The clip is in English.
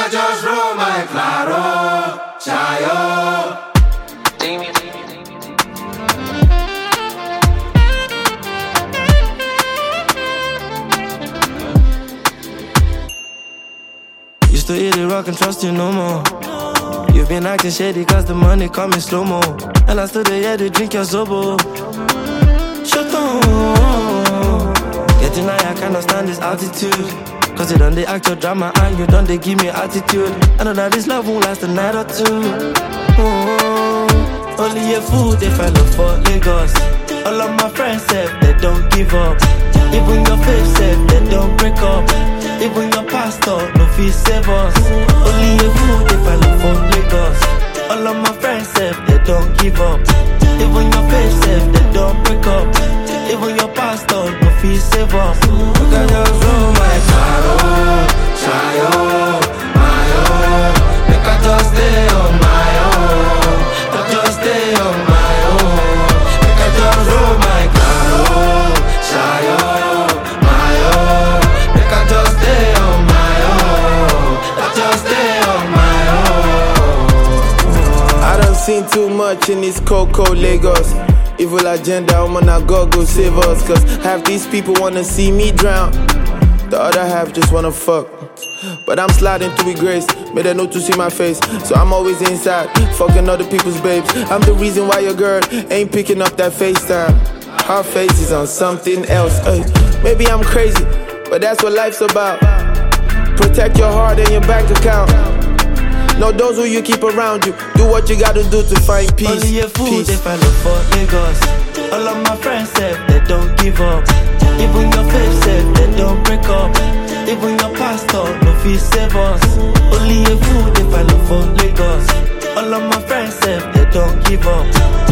just Roma e claro, Chayo. Used to eat it, rock and trust you no more. You've been acting shady cause the money come in slow-mo. And I still there to drink your zobo. Shut on. Getting high, I cannot stand this altitude. Cause you done they act your drama and you done they give me attitude. I know that this love won't last a night or two. Only a fool they fell up for Lagos. All of my friends said they don't give up. Even your faith said they don't break up. Even your pastor no fee save us. Only a fool they fell up for Lagos. All of my friends said they don't give up. Even your faith said they don't break up. Even your pastor no fee save us. Look at your room, my child, child, my own. Make I just stay on my own. I just stay on my own. Make I just roll my child, child, my own. Make I just stay on my own. I just stay on my own. I done seen too much in this cold Lagos. Evil agenda, I'm gonna go save us. Cause half these people wanna see me drown, the other half just wanna fuck. But I'm sliding through with grace, made a note to see my face. So I'm always inside, fucking other people's babes. I'm the reason why your girl ain't picking up that FaceTime. Her face is on something else, ay. Maybe I'm crazy, but that's what life's about. Protect your heart and your bank account. Know those who you keep around you. Do what you gotta do to find peace. Only a fool they fell up for Lagos. All of my friends said they don't give up. Even your faith said they don't break up. Even your pastor no fee save us. Only a fool they fell up for Lagos. All of my friends said they don't give up.